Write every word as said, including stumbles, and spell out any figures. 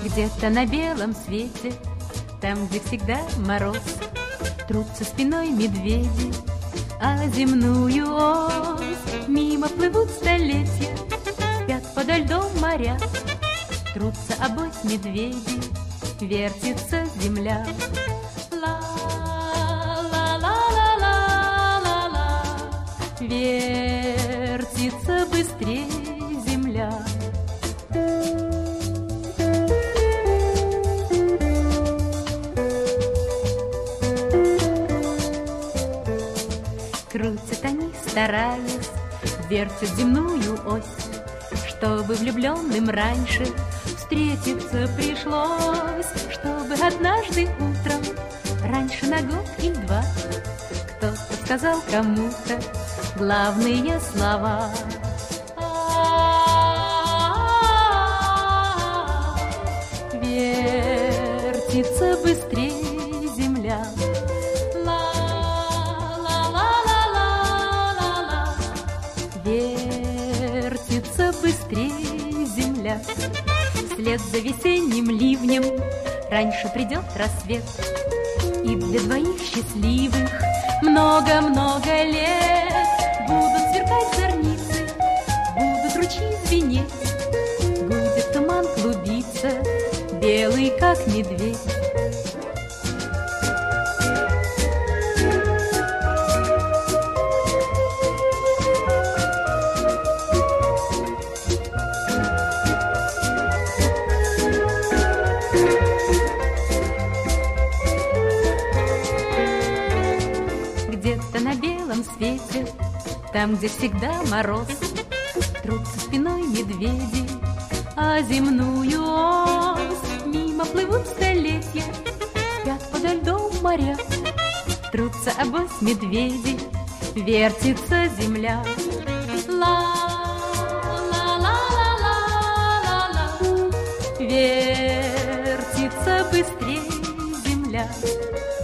Где-то на белом свете, там, где всегда мороз, трутся спиной медведи, а земную ось мимо плывут столетия, спят подо льдом моря, трутся обось медведи, вертится земля. Ла-ла-ла-ла-ла-ла, вертится быстрее земля. Крутят они, стараясь, вертят земную ось, чтобы влюбленным раньше встретиться пришлось, чтобы однажды утром, раньше на год и два, кто-то сказал кому-то главные слова. Вертится быстрее земля. Вертится быстрее земля. Вслед за весенним ливнем раньше придет рассвет, и для двоих счастливых много-много лет будут сверкать зорницы, будут ручьи звенеть, будет туман клубиться, белый как медведь. Где-то на белом свете, там, где всегда мороз, трутся спиной медведи, а земную ось мимо плывут столетия, спят подо льдом моря, трутся обось медведи, вертится земля. Ла-ла-ла-ла-ла-ла, вертится быстрее земля.